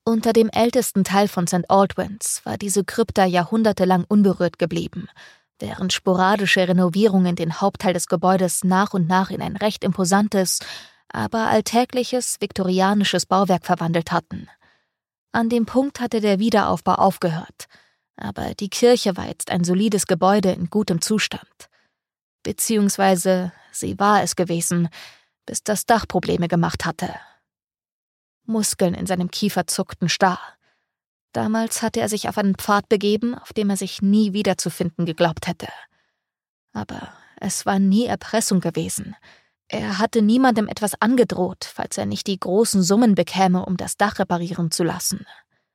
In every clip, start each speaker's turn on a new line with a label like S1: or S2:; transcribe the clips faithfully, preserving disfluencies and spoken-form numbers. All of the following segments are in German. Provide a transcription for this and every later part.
S1: Unter dem ältesten Teil von Sankt Albans war diese Krypta jahrhundertelang unberührt geblieben, während sporadische Renovierungen den Hauptteil des Gebäudes nach und nach in ein recht imposantes, aber alltägliches viktorianisches Bauwerk verwandelt hatten. An dem Punkt hatte der Wiederaufbau aufgehört, aber die Kirche war jetzt ein solides Gebäude in gutem Zustand. Beziehungsweise sie war es gewesen, bis das Dach Probleme gemacht hatte. Muskeln in seinem Kiefer zuckten starr. Damals hatte er sich auf einen Pfad begeben, auf dem er sich nie wiederzufinden geglaubt hätte. Aber es war nie Erpressung gewesen. Er hatte niemandem etwas angedroht, falls er nicht die großen Summen bekäme, um das Dach reparieren zu lassen.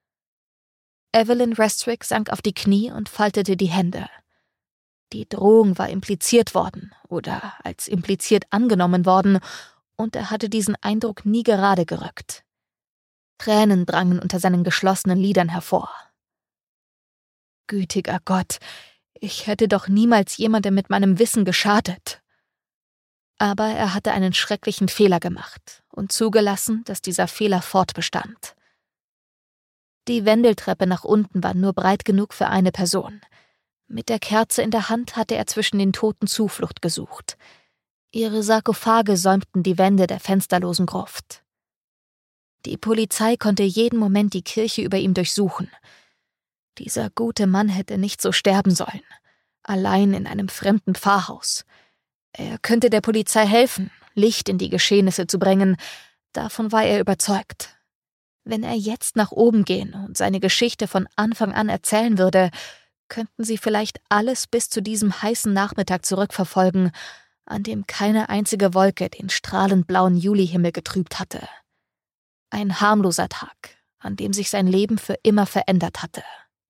S1: Evelyn Restrick sank auf die Knie und faltete die Hände. Die Drohung war impliziert worden oder als impliziert angenommen worden, und er hatte diesen Eindruck nie gerade gerückt. Tränen drangen unter seinen geschlossenen Lidern hervor. Gütiger Gott, ich hätte doch niemals jemandem mit meinem Wissen geschadet. Aber er hatte einen schrecklichen Fehler gemacht und zugelassen, dass dieser Fehler fortbestand. Die Wendeltreppe nach unten war nur breit genug für eine Person. Mit der Kerze in der Hand hatte er zwischen den Toten Zuflucht gesucht. Ihre Sarkophage säumten die Wände der fensterlosen Gruft. Die Polizei konnte jeden Moment die Kirche über ihm durchsuchen. Dieser gute Mann hätte nicht so sterben sollen, allein in einem fremden Pfarrhaus. Er könnte der Polizei helfen, Licht in die Geschehnisse zu bringen, davon war er überzeugt. Wenn er jetzt nach oben gehen und seine Geschichte von Anfang an erzählen würde, könnten sie vielleicht alles bis zu diesem heißen Nachmittag zurückverfolgen, an dem keine einzige Wolke den strahlend blauen Julihimmel getrübt hatte. Ein harmloser Tag, an dem sich sein Leben für immer verändert hatte.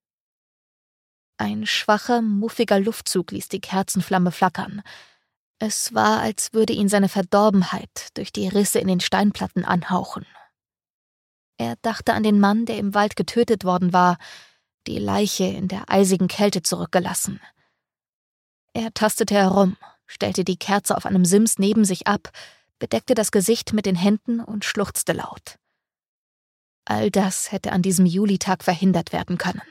S1: Ein schwacher, muffiger Luftzug ließ die Kerzenflamme flackern. Es war, als würde ihn seine Verdorbenheit durch die Risse in den Steinplatten anhauchen. Er dachte an den Mann, der im Wald getötet worden war, die Leiche in der eisigen Kälte zurückgelassen. Er tastete herum, stellte die Kerze auf einem Sims neben sich ab, bedeckte das Gesicht mit den Händen und schluchzte laut. All das hätte an diesem Julitag verhindert werden können.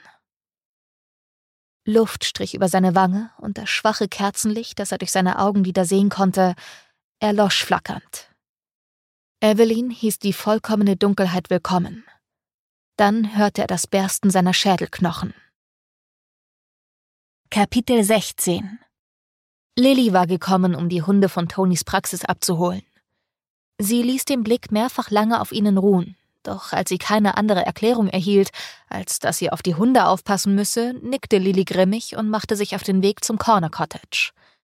S1: Luft strich über seine Wange und das schwache Kerzenlicht, das er durch seine Augenlider sehen konnte, erlosch flackernd. Evelyn hieß die vollkommene Dunkelheit willkommen. Dann hörte er das Bersten seiner Schädelknochen. Kapitel sechzehn. Lilly war gekommen, um die Hunde von Tonys Praxis abzuholen. Sie ließ den Blick mehrfach lange auf ihnen ruhen, doch als sie keine andere Erklärung erhielt, als dass sie auf die Hunde aufpassen müsse, nickte Lilly grimmig und machte sich auf den Weg zum Corner Cottage.